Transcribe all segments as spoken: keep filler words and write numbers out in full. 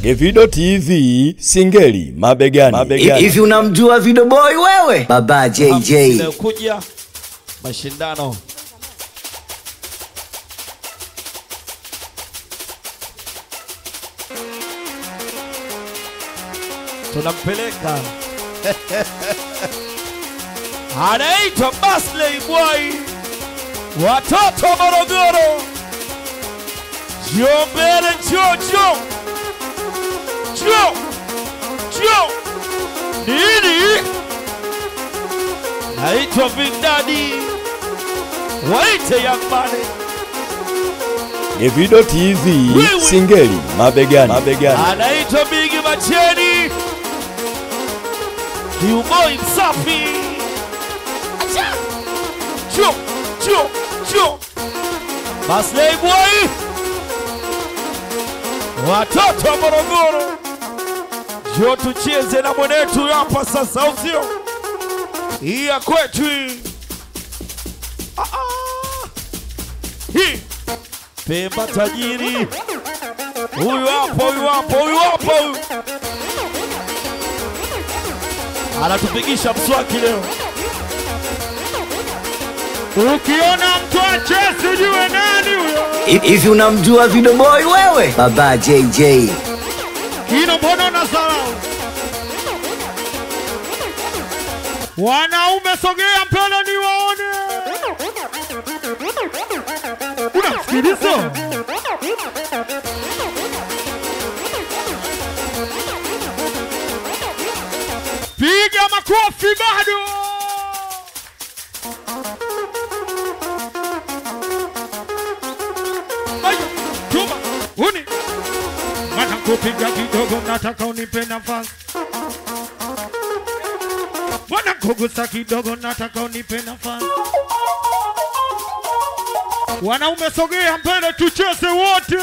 Evido T V Singeli mabegani. mabegani. Hivi unamjua Video Boy wewe? Baba J J. Kuja mashindano. Tunampeleka. Anaitwa Basley Boy. Watoto Morogoro. Jombele Jojo. Jo. Jo. Nini? Naitwa Vindadi. Waite Yambane. Evido T V Singeli mabegani. mabegani. Anaitwa Big Macheni. Kiumoi msafi. Acha. Jo. Jo. Jo. Basley Boy. Watoto wa Morogoro. Jo tucheze na mwenetu hapa sasa uzio. Hii ya kwetu. Ah ah. Hii. Pemba tajiri. Huyu hapo, huyu hapo, huyu hapo. Anatupigisha mswaki leo. Ukiona mtu achesi ujue nani huyo. Hivi unamjua Video Boy wewe? Baba J J. Kino mbona na salau. Wanaume sogea mbele ni waone. Unasikiliza? Piga makofi bado. Ayo, tuma, uni. Mana kupiga kidogo nataka unipe nafasi. Wana kugusa kidogo nataka unipe nafasi. Wanaume sogea mbele tucheze wote.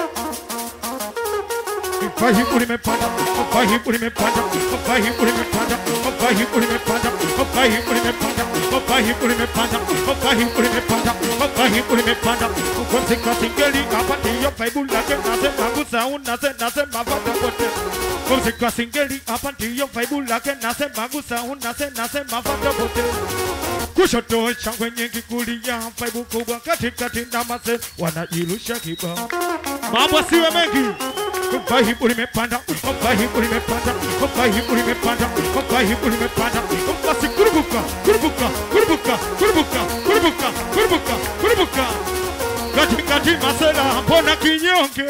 Fahimu nimepanda, fahimu nimepanda, fahimu nimepanda, fahimu nimepanda, fahimu nimepanda, fahimu nimepanda, fahimu nimepanda, fahimu nimepanda. Kumsika Singeli hapa ndiyo Bible lake nasema gusa unase nasema vata pote. Kumsika Singeli hapa ndiyo Bible lake nasema gusa unase nasema vata pote. Kushoto shangwe nyingi kulia Bible kubwa katikati na mase wanajirusha kibao. Mambo siwe mengi. Fahimu nimepanda, fahimu nimepanda, fahimu nimepanda, fahimu nimepanda. Basi kurubuka, kurubuka, kurubuka, kurubuka, kurubuka, kurubuka, kurubuka. Kati kati masela mbona kinyonge.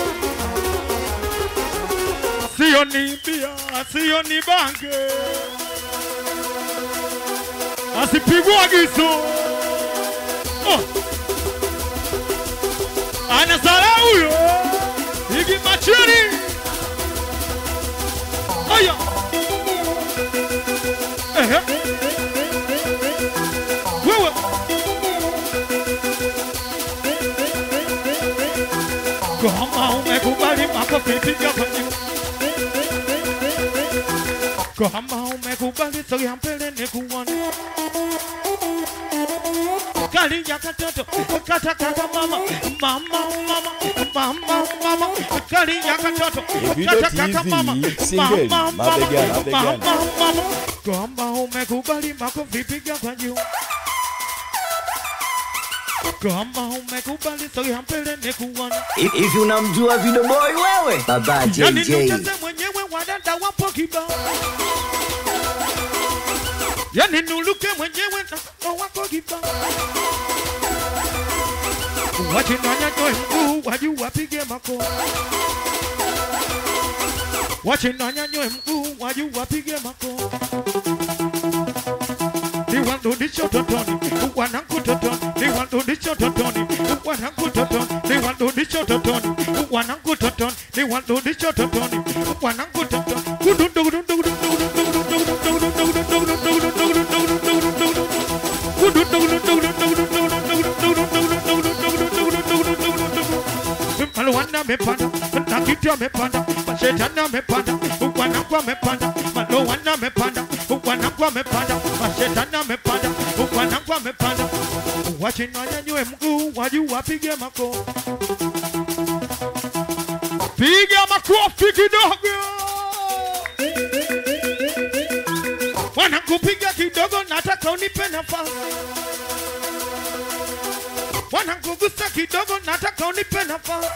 Sio ni bia, sio ni bange. Asipigwa gizo. Oh. Anasala huyo. Big Macheni. Aya. Ehe. Wewe. Kama umekubali makofi piga kwenye. Kama umekubali sogea mbele nikuone. Kali ya katoto, kata kata mama, mama, mama, mama, mama. Kali ya katoto, kata kata mama, mama, mama, mama. Kama umekubali makofi piga kwa juu. Kama umekubali sogea mbele nikuone. Hivi unamjua Video Boy wewe? Baba J J. Yani nuteze mwenyewe wadada wapo kibao. Yani nuluke mwenyewe na wako kibao. Wachinanya nyoe mkuu waju wapige mako. Wachinanya nyoe mkuu waju wapige mako. Ni wandudisho totoni, wanangu totoni. Ni wandudisho totoni, wanangu totoni. Ni wandudisho totoni, wanangu totoni. Ni wandudisho totoni, wanangu totoni. Kudundu kudundu kudundu Malwana mepanda, nakitya mepanda, mashetana mepanda, ukwanakwa mepanda, malwana mepanda, ukwanakwa mepanda, mashetana mepanda, ukwanakwa mepanda. Wachinanya nywe mguu, waju wapige mako. Piga makofi kidogo. Wanakupiga kidogo nataka unipe nafasi. Wanakugusa kidogo nataka unipe nafasi.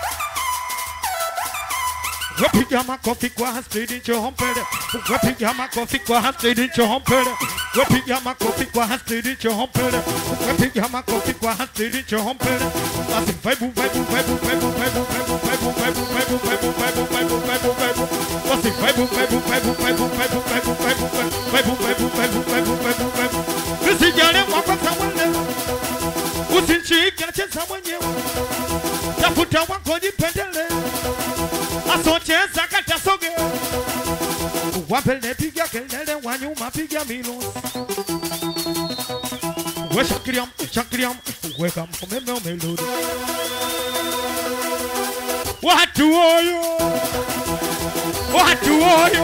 Wapiga makofi kwa speed chompele. Wapiga makofi kwa speed chompele. Wapiga makofi kwa speed chompele. Wapiga makofi kwa speed chompele. Basi vibe vibe vibe vibe vibe vibe vibe vibe vibe vibe vibe vibe vibe. Basi vibe vibe vibe vibe vibe vibe vibe vibe vibe vibe vibe vibe. Usijale wakati mwenyewe. Usinchike cheza mwenyewe. Tafuta wako jipendele. Asocheza kata soge. Wapele piga kelele wanyuma piga milusi. We shakiriam, shakiriam, weka mfumeme umeludi. Watu oyo, watu oyo,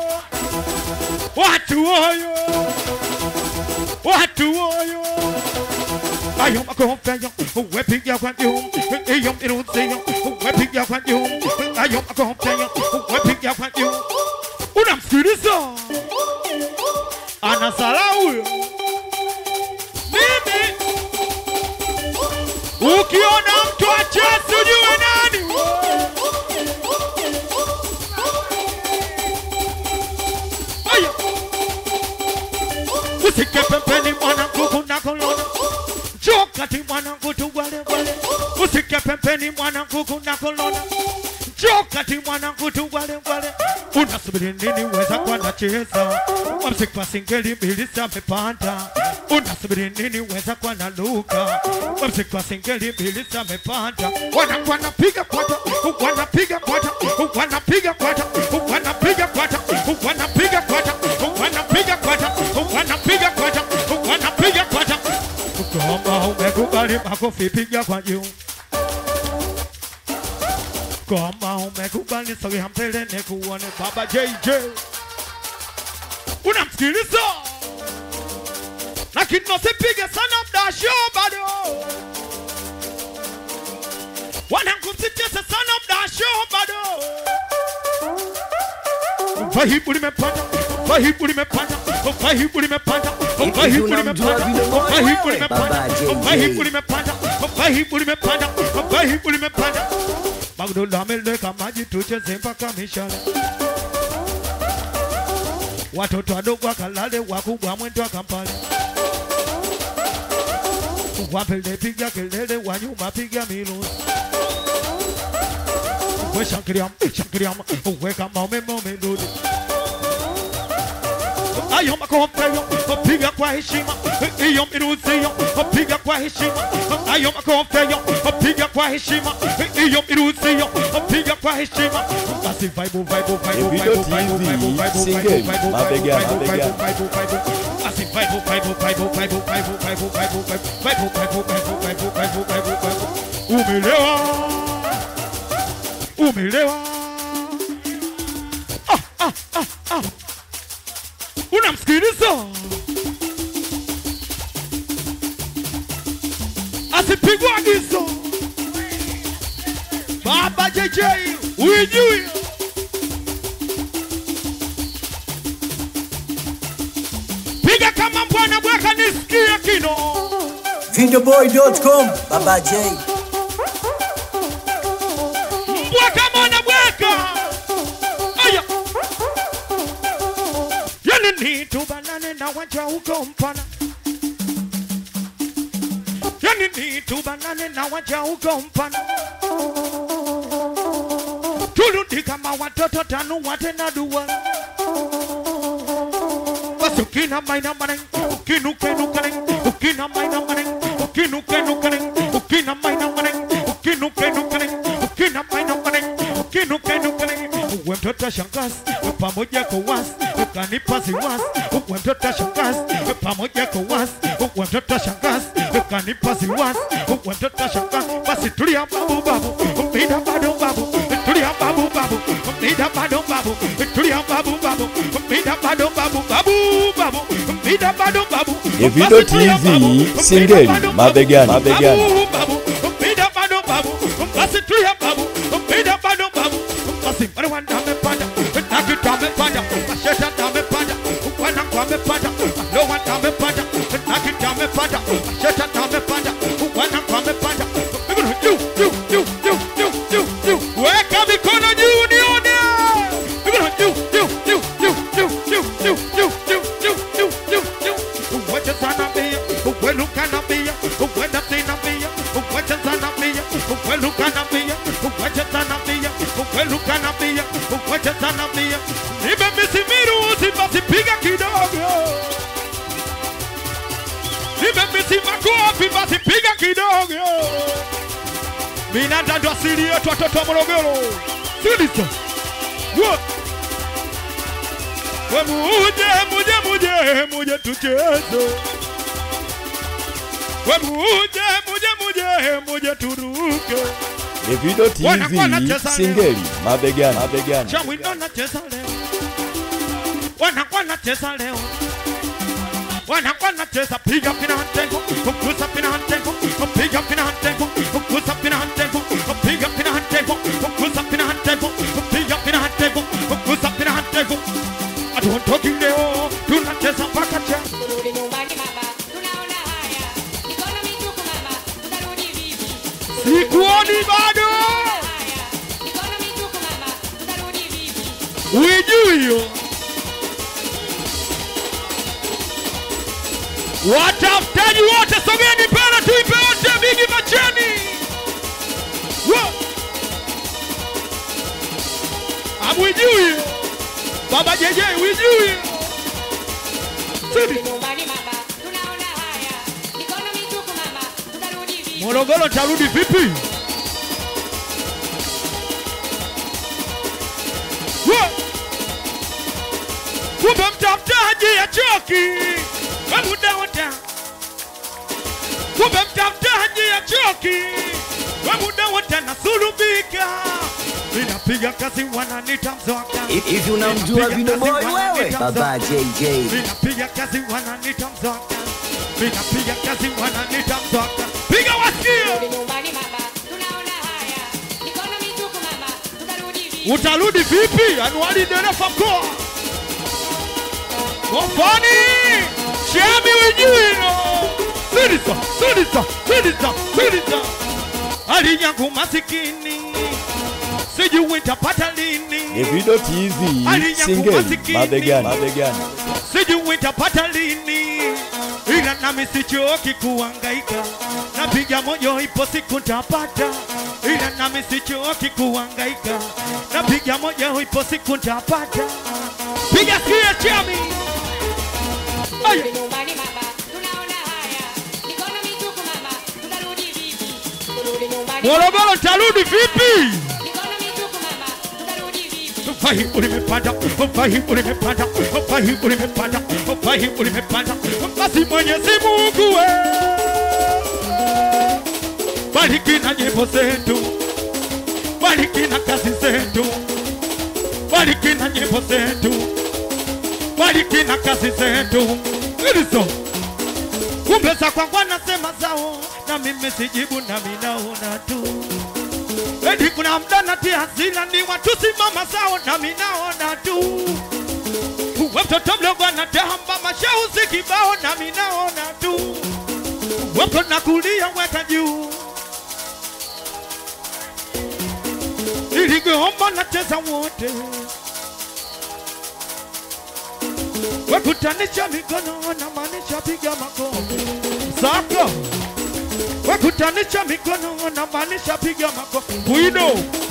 watu oyo, watu oyo. Ayo makofe yo, we piga kwa yo, iyo milusi yo, we piga kwa yo. Ayo makofe yo, we piga kwa yo. Unamsikiliza anasalau mimi. Ukiona mtu acheze ujue nani. Aya, usike pembeni mwanangu kuna kolona. Jokati mwanangu tuwale wale. Usike pembeni mwanangu kuna kolona. Jokati mwanangu tuwale wale. Unasubiri nini weza kwa nacheza. Wamsik pa singeli milisa mepanda. Unasubiri nini weza kwa na luka. Wamsik pa singeli milisa mepanda. Wanakuwa napiga kwata. Wanapiga kwata. Wanapiga kwata. Wanapiga kwata. Wanapiga kwata. Wanapiga kwata. Wanapiga kwata. Wanapiga kwata. Kama umekubali makofi piga kwa juu. Kama umekubali sogea mbele nikuone Baba J J. Unamsikiliza? Lakini usipige sana mdasho bado. Wanakusitisha sana mdasho bado. Fahibu limepanda, fahibu limepanda, fahibu limepanda, fahibu limepanda, fahibu limepanda, fahibu limepanda, fahibu limepanda, fahibu limepanda. Magdula ameleka maji tucheze mpaka mishale. Watoto wadogo wakalale wakubwa mwendo wa Kampala. Wapele piga kelele wanyuma piga milusi. We shakiriam, shakiriam, we kama umeme umeludi. Ayo makofe yo, piga kwa heshima. Iyo milusi yo, piga kwa heshima. Ayo makofe yo, piga kwa heshima. Iyo milusi yo, piga kwa heshima. Basi vibe vibe vibe vibe vibe vibe vibe vibe vibe mabega mabega. Basi vibe vibe vibe vibe vibe vibe vibe vibe vibe vibe vibe vibe. Umelewa. Umelewa. Ah ah ah ah. Unamsikiliza? Asipigwa gizo. Baba J J, uijui. Piga kama mbwana bweka nisikie kino. Videoboy dot com, Baba J. Bweka mwana bweka. Aya. Yani ni tubanane na wanja huko mpana. Yani ni tubanane na wanja huko mpana. Turudi kama watoto tanu watena duwa. Ukina maina maneng, ukinu kenu kaneng, ukina maina maneng, ukinu kenu kaneng, ukina maina maneng, ukinu kenu kaneng, ukina maina maneng, ukinu kenu kaneng. Uwe mtoto shangazi, pamoja kwa wasi, ukanipa ziwasi. Uwe mtoto shangazi, pamoja kwa wasi, uwe mtoto shangazi, ukanipa ziwasi. Uwe mtoto shangazi, basi tulia babu babu, umida bado babu, tulia babu babu, umida bado babu, tulia babu babu, umida bado babu babu. Evido T V, singeli, mabegani, mabegani. Morogoro. Minanda ndo asili yetu watoto wa Morogoro. Sikiliza. We muje, muje, muje, muje tucheze. We muje, muje, muje, muje turuke. Davido T V Singeli mabegani mabegani. Chamwino na cheza leo. Wanakuwa na cheza leo. Wanakuwa na cheza piga pina hantengo, kukusa pina hantengo, piga pina hantengo, kukusa pina hantengo, piga pina hantengo, kukusa pina hantengo, piga pina hantengo, kukusa pina hantengo. Atuondoki leo, tunacheza mpaka cha. Turudi nyumbani mama, tunaona haya. Mikono mitupu mama, tutarudi vipi? Sikuoni bado. Mikono mitupu mama, tutarudi vipi? Uijui hiyo. Watafutaji wote sogeni pale tuipe wote bigi macheni. Abuijui. Baba J J uijui. Turudi nyumbani mama, tunaona haya. Mikono mitupu mama, tutarudi vipi? Morogoro tarudi vipi? Kumbe mtafutaji ya choki. Wamuda wata. Kumbe mtafutaji ya choki. Wamuda wata na sulubika. Ninapiga kazi wananita mzoka. Hivi unamjua Vino Boy wewe? Baba J J. Ninapiga kazi wananita mzoka. Ninapiga kazi wananita mzoka. Piga wasikia. Turudi nyumbani mama, tunaona haya. Mikono mitupu mama, tutarudi vipi? Utarudi vipi? Anuali dereva mkoa. Mofani. Chemi wijino. Sirisa, sirisa, sirisa, sirisa. Alinyangu masikini. Sijui nitapata lini. Davido T V Singeli mabegani mabegani. Sijui nitapata lini. Ila nami sichoki kuhangaika. Napiga moyo ipo siku nitapata. Ila nami sichoki kuhangaika. Napiga moyo ipo siku nitapata. Piga siye chami. Turudi nyumbani mama, tunaona haya. Mikono mitupu mama, tutarudi vipi? Turudi nyumbani. Morogoro tarudi vipi? Mikono mitupu mama, tutarudi vipi? Fahimu limepanda, fahimu limepanda, fahimu limepanda, fahimu limepanda. Basi Mwenyezi Mungu we. Bariki na nyimbo zetu. Bariki na kazi zetu. Bariki na nyimbo zetu. Bariki na kazi zetu. Ilizo. Kumbe za kwangu anasema zao. Na mimi sijibu na minaona tu. Edi kuna mda natia hasila ni watu simama zao na minaona tu. Uwe mtoto mdogo anatamba mashauzi kibao na minaona tu. Wapo na kulia weka juu. Iligomba na cheza wote. Wakutanisha mikono na manisha piga makofi. Saka. Wakutanisha mikono na manisha piga makofi. Buino.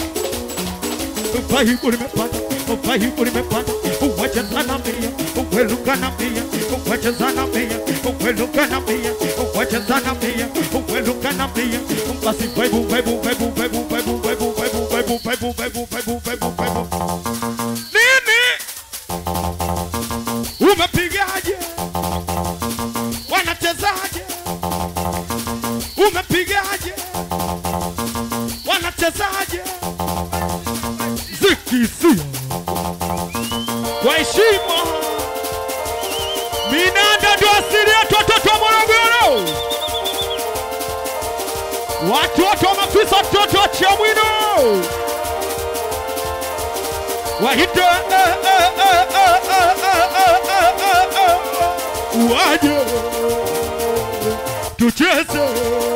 Fahimu limepanda. Fahimu limepanda. Uwache sana mia. Uweluka na mia. Uwache sana mia. Uweluka na mia. Uwache sana mia. Uweluka na mia. Basi webu webu webu webu webu webu webu webu webu webu webu webu webu. Nini? Umepigaje? Wanachezaje? Umepigaje? Wanachezaje? Zikisi kwa heshima. Minanda ndo asili yetu watoto wa Morogoro. Watoto wa mafisa watoto wa Chamwino. Wahito waje tucheze.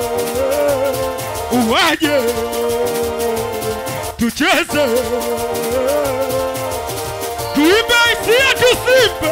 Waje tucheze. Tuimbe hisia tusimbe.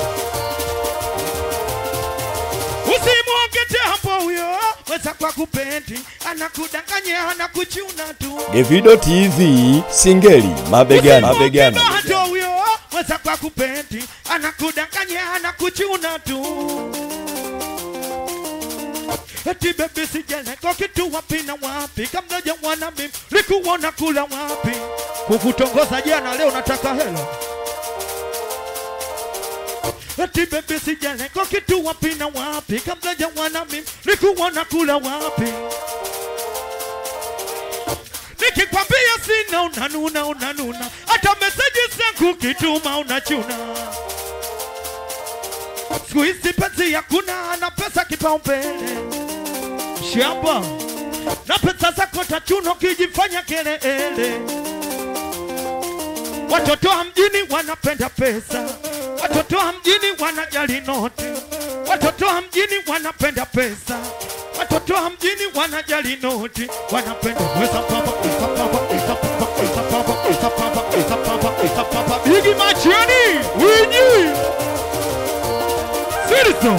Usimwonge jambo huyo. Weza kwa kupendi. Anakudanganya anakuchuna tu. Davido T V Singeli mabegani mabegani. Usimwonge huyo. Weza kwa kupendi. Anakudanganya anakuchuna tu. eti baby sijele kwa kitu wapi na wapi, kabla jawana mimi likuona kula wapi, kukutongoza jana leo nataka hela. Eti baby sijele kwa kitu wapi na wapi, kabla jawana mimi likuona kula wapi, nikikwambia sina unanuna unanuna, hata message zangu kituma unachuna. Squeeze penzi ya kuna na pesa kipaumbele shamba, na pesa zako tachuno kijifanya kelele. Watoto wa mjini wanapenda pesa, watoto wa mjini wanajali noti, watoto wa mjini wanapenda pesa, watoto wa mjini wanajali noti, wanapenda pesa papa pesa papa pesa papa pesa papa pesa papa pesa papa pesa papa. Bigi machiani winyi Siriso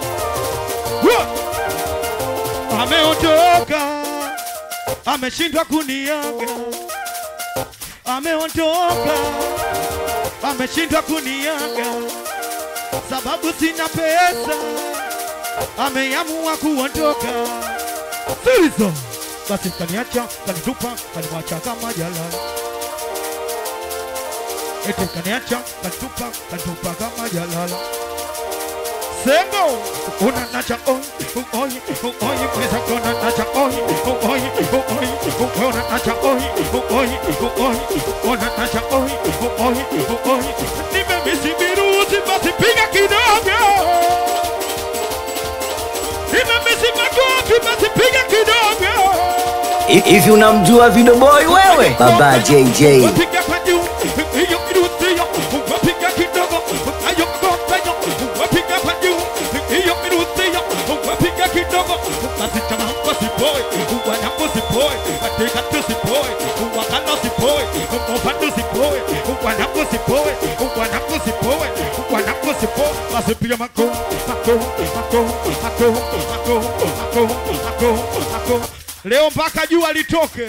ameondoka, ameshindwa kuniaga, ameondoka, ameshindwa kuniaga, sababu sina pesa, ameamua kuondoka. Siriso basi kaniacha, kanitupa, kaniwacha kama jalala. Eti kaniacha, kanitupa, kanitupa kama jalala. Sengo, una nacha oi, oi, oi, pesa kona nacha oi, oi, oi, una nacha oi, oi, oi, una nacha oi, oi, oi. Nimemisi virusi basi piga kidogo, nimemisi makofi basi piga kidogo. Hivi unamjua Video Boy wewe? Baba J J. Piga kwa juu, hiyo kirusi yo, piga kidogo, ayo kopeyo, piga kwa juu, hiyo kirusi yo, piga kidogo, basi kama mkosi boy, wana mkosi boy, katika tusi boy, wakana si boy, mfano si boy, wana mkosi boy, wana mkosi boy, wana mkosi boy, basi piga mako, mako, mako, mako, mako, mako, mako, mako. Leo mpaka jua litoke.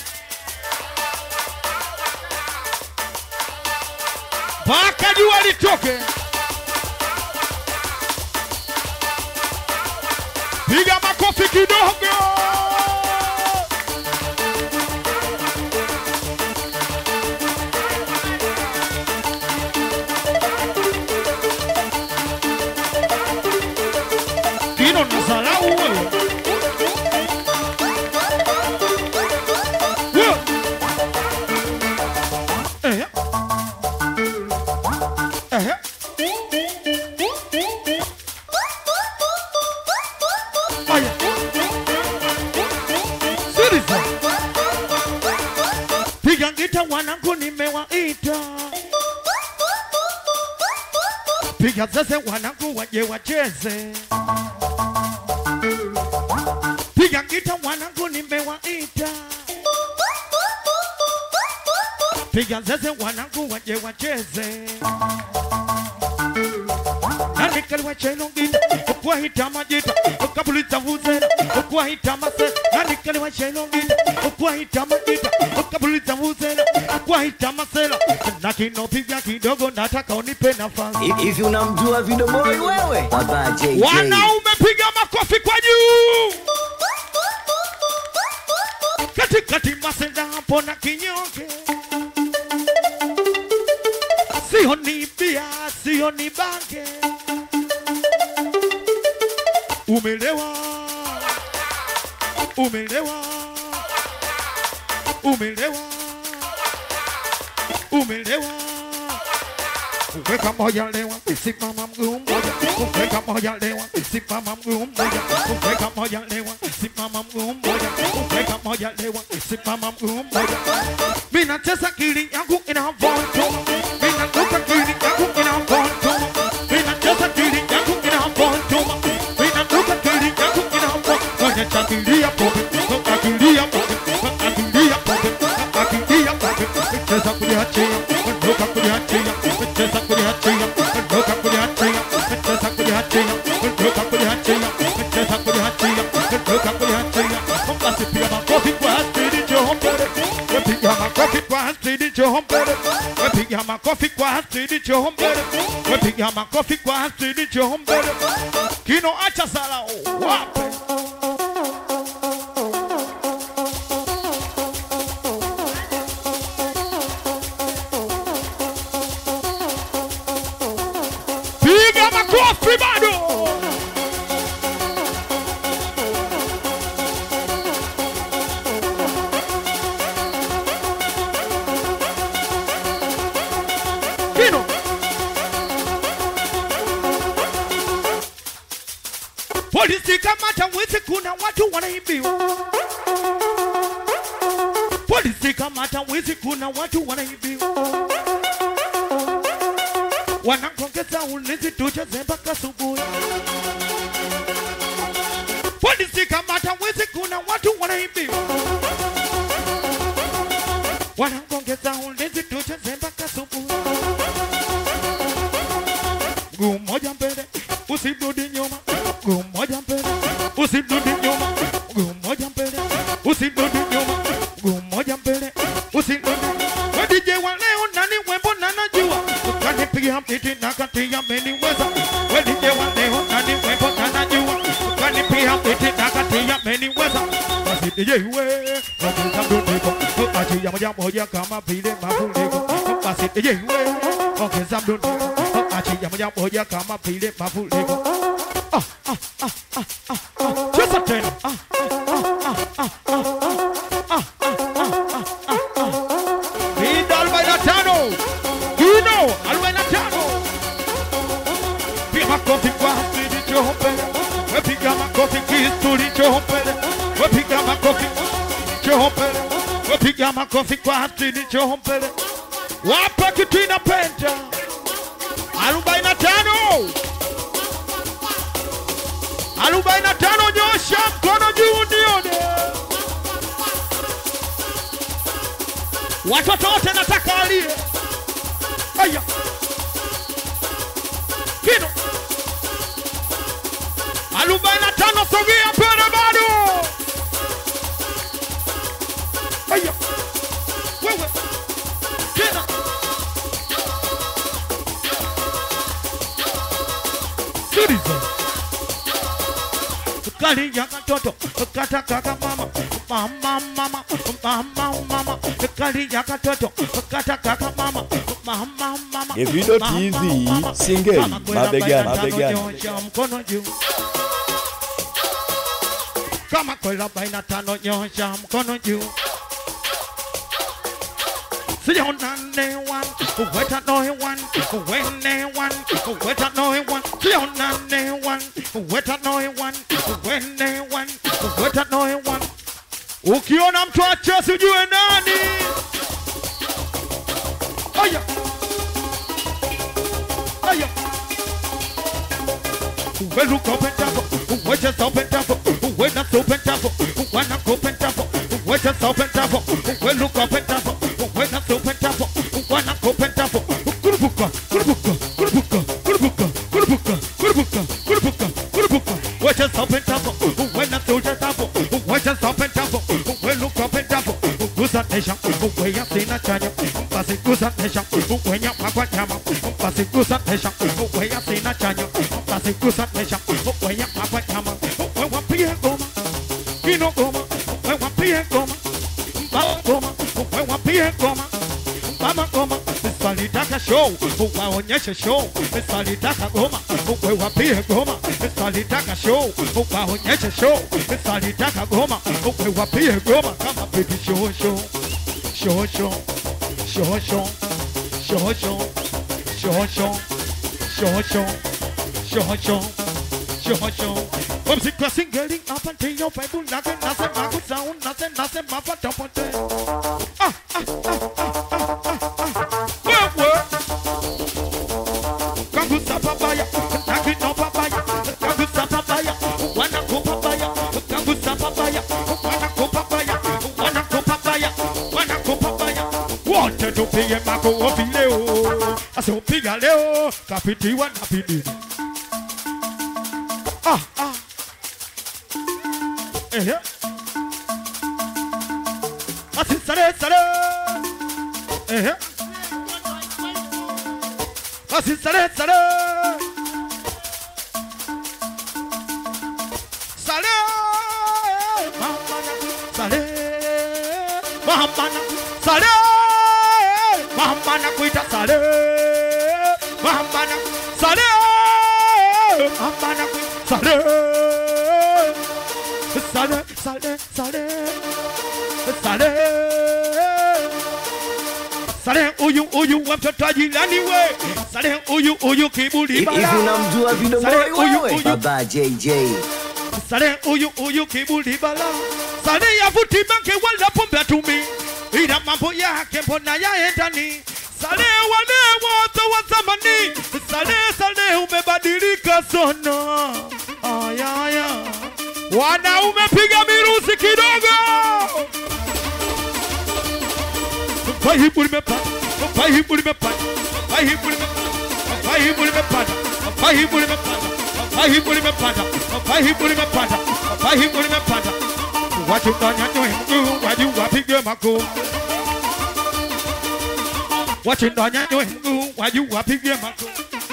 Mpaka jua litoke. Piga makofi kidogo. Kino nasalau wewe. Piga ngita wanangu nimewaita, piga zeze wanangu waje wacheze, piga ngita wanangu nimewaita, piga zeze wanangu waje wacheze. Nani kaliwa cheno gita, kwa hita majita, kapuliza vuzela, kwa hita mase. Nani kaliwa cheno gita, kwa hita majita, kapuliza vuzela, kwa hita masela. Nakino piga kidogo nataka unipe nafasi. Hivi unamjua Video Boy wewe? Baba J J. Wanaume piga makofi kwa juu. Kati kati masela hapo na kinyoke. Sio ni bia, sio ni bange. Umelewa, umelewa, umelewa, umelewa. Uweka moja lewa, simama mguu mmoja. Uweka moja lewa, simama mguu mmoja. Uweka moja lewa, simama mguu mmoja. Uweka moja lewa, simama mguu mmoja. Mimi nacheza kili yangu inavonto, mimi naruka kili yangu inavonto, mimi nacheza kili yangu inavonto, mimi naruka kili yangu inavonto. Kwenye chakilia pope, chakilia pope, chakilia pope, chakilia pope. Cheza kuliachia, ndoka kuliachia, cheza kuliachia, ndoka kuliachia, cheza kuliachia, ndoka kuliachia, cheza kuliachia, ndoka kuliachia. Basi piga makofi kwa asili chombele, piga makofi kwa asili chombele, piga makofi kwa asili chombele, piga makofi kwa asili chombele. Kino acha salao wape. wanaibiwa. Polisi kamata wizi, kuna watu wanaibiwa. Wanakongeza ulinzi, tucheze mpaka asubuhi. Polisi kamata wizi, kuna watu wanaibiwa. Wanakongeza ulinzi, tucheze mpaka asubuhi. Mguu mmoja mbele, usirudi nyuma. Mguu mmoja mbele, usirudi nyuma. Mguu mmoja mbele, usirudi nyuma. Mguu mmoja mbele, usirudi nyuma. We D J wa leo nani wembo na najua. Ukanipigia miti na kati ya meniweza. We D J wa leo nani wembo na najua. Ukanipigia miti na kati ya meniweza. Basi D J we, wakika mdundiko. Achi ya moja moja kama vile mafuriko. Basi D J we, wakika mdundiko. Achi ya moja moja kama vile mafuriko. Ah ah ah ah ah ah. Cheza tena. Ah ah ah ah ah ah ah. Vida arobaini na tano. Kino arobaini na tano. Piga makofi kwa hasidi chompele. Piga makofi kisturi chompele. Piga makofi chompele. Piga makofi kwa hasidi chompele. Wapa kitu inapenda. arobaini na tano. arobaini na tano, nyosha mkono juu nione. Watoto wote nataka alie. Aya. Kino. arobaini na tano, sogea mbele bado. Aya. Wewe. Kino. Siriza. Kali ya katoto, kata kaka mama, mama mama, mama mama. Kali ya katoto, kata kaka mama, mama mama. Davido T V, Singeli, mabegani, mabegani. Nyosha mkono juu. Kama kweli arobaini na tano, nyosha mkono juu. Siona ne one, weta no one, wene one, weta no one. Siona ne one, weta no one, wene one, weta no one. Ukiona mtu achesi ujue nani. Aya. Aya. We look up and down, we just up and down, we not up and down, we not up and down, we just up and down, we look up and down. When I open up, when I open up, Kurubuka, Kurubuka, Kurubuka, Kurubuka, Kurubuka, Kurubuka, Kurubuka, Kurubuka. When I open up, when I open up, when I open up, when look up and up, Gusa Nation, when I see na chanya, Pasi Gusa Nation, when you papa chama, Pasi Gusa Nation, when I see na chanya, Pasi Gusa Nation, when you papa chama, when one P M Goma, Kino Goma, when one P M Goma, Baba Goma. Wewe pia ngoma, mama ngoma, salitaka show, waonyeshe show, salitaka ngoma, wewe pia ngoma, salitaka show, waonyeshe show, salitaka ngoma, wewe pia ngoma kama baby show show, show show, show show, show show, show show, show show, show show, show show. Mziki singeli hapa ndio Bible nake nasema kusound nase nasema pata pote. Ah ah ah ah. Wewe. Kangu sapabaya, naki no papaya, kangu sapabaya, wana kupapaya, kangu sapabaya, wana kupapaya, wana kupapaya, wana kupapaya. Wote tupige makofi leo. Asipiga leo, kapitiwa na bidii. Ah ah. Eh eh. Asi sare sare. Eh eh. Asi sare sare. Sare. Mama sare. Mama sare. Mama na kuita sare. Mama sare. Mama na kuita sare. Sale, sale, sale, sale, sale, uyu, uyu, wapata jilani we. Sale, uyu, uyu, kibuli bala. Hivi unamjua Video Boy wewe? Baba J J. Sale uyu uyu kibuli bala. Sale ya vuti banke wala pombe tumi. Ila mambo yake mbona yaendani. Sale wale wote wa zamani. Sale sale umebadilika sana. Aya aya. Wanaume piga mirusi kidogo. Fahimu limepanda. Fahimu limepanda. Fahimu limepanda. Fahimu limepanda. Fahimu limepanda. Fahimu limepanda. Fahimu limepanda. Fahimu limepanda. Watu ndanyanywe mguu, waju wapige makuu. Watu ndanyanywe mguu, waju wapige makuu.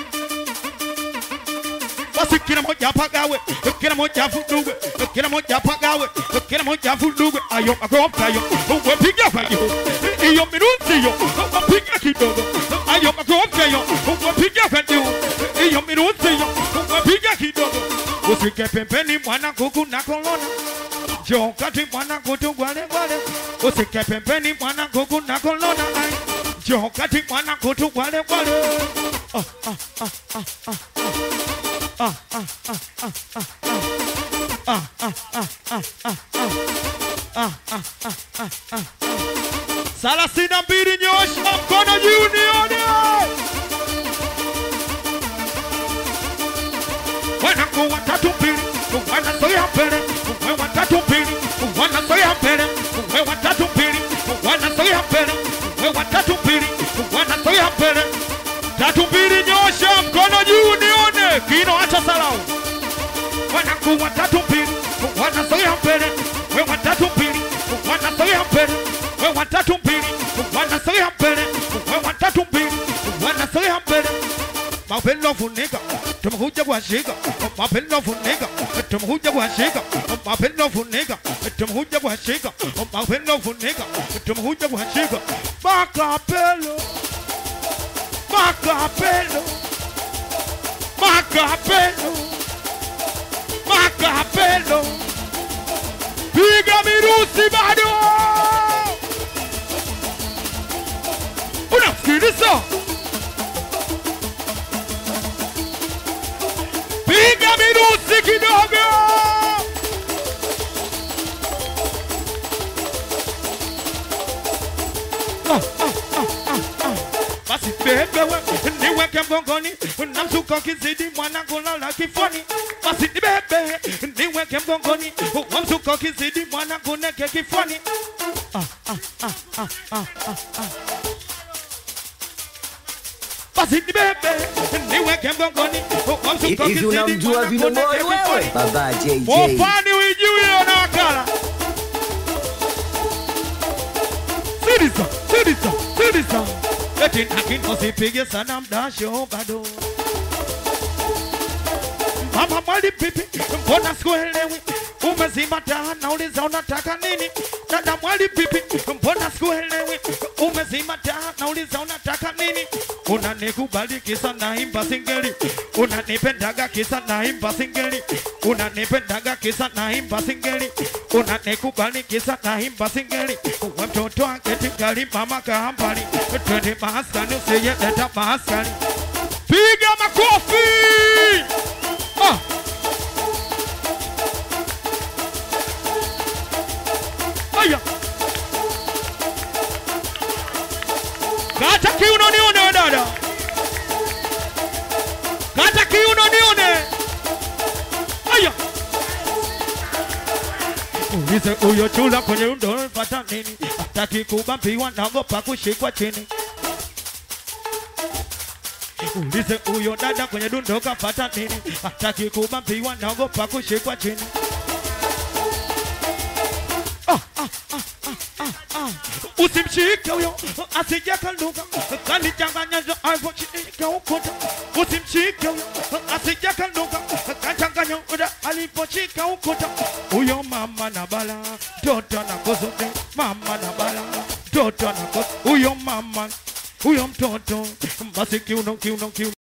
Basi kila moja pagawe, kila moja funduwe, kila moja pagawe, kila moja funduwe. Ayo makofi ayo, wapiga kwa hiyo. Iyo mirusi yo, wapiga kidogo. Ayo makofi ayo, wapiga kwa hiyo. Iyo mirusi yo, wapiga kidogo. Usike pembeni mwana kuku na kolona. Jo kati mwana kutu gwale gwale. Usike pembeni mwana kuku na kolona. Jo kati mwana kutu gwale gwale. Ah ah ah ah ah. Ah ah ah ah ah ah ah ah ah ah ah ah. Salasina mbili nyosha mkono juu nione. Wana kwa tatu mbili, wana soya mbele, wana tatu mbili, wana soya mbele, wana tatu mbili, wana soya mbele, wana tatu mbili, wana soya mbele. Tatu mbili nyosha mkono juu nione. Kino acha salau. Wana kuwa tatu mbili, wana soya mbele, wana tatu mbili, wana soya mbele, wana tatu mbili, wana soya mbele, wana tatu mbili, wana soya mbele. Mapendo funika, tumekuja kushika. Mapendo funika, tumekuja kushika. Mapendo funika, tumekuja kushika. Mapendo funika, tumekuja kushika. Makapelo, makapelo, makapelo, makapelo. Piga mirusi bado. Unasikiliza? Piga mirusi kidogo. Ah, ah, ah, ah, ah. Basi bebe we, niweke mgongoni. Namsuka kizidi mwana kulala kifoni. Basi bebe, niweke mgongoni. Namsuka kizidi mwana kuneke kifoni. Ah, ah, ah, ah, ah, ah, ah. Basi bebe, niweke mgongoni. Namsuka Hivi kizidi unamjua mwana Vino Boy kuneke wewe? kifoni. Baba J J. Mofani wijui na wakala. Sirisa, sirisa, sirisa. Eti nakino sipige sana mdasho bado. Mama mwali pipi, mbona sikuelewi. Umezima taa nauliza unataka nini. Dada mwali pipi, mbona sikuelewi. Umezima taa nauliza unataka nini. Unanikubali kisa naimba singeli. Unanipendaga kisa naimba singeli. Unanipendaga kisa naimba singeli. Unanikubali kisa naimba singeli. Uwe mtoto aketi ngali mama kahambali. Twende maskani usije leta maskani. Piga makofi. Ah. Aya. Kata kiuno nione dada. Kata kiuno nione. Aya. Ulize uyo chula kwenye undo pata nini. Hataki kubambiwa naogopa kushikwa chini. Ulize uyo dada kwenye dundo kapata nini. Hataki kubambiwa naogopa kushikwa chini. Ah, ah, ah, ah, ah, ah. Usimshike huyo asije kaluka. Kanichanganya zo alvo chika ukuta. Usimshike huyo asije kaluka. Kanichanganya uda alipochika ukuta. Uyo mama na bala, toto na kozone. Mama na bala, toto na kozone. Uyo mama, uyo mtoto. Basi kiuno kiuno kiuno.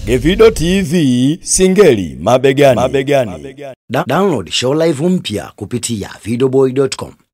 Davido T V, Singeli mabegani. mabegani. Da download show live mpya kupitia videoboy dot com.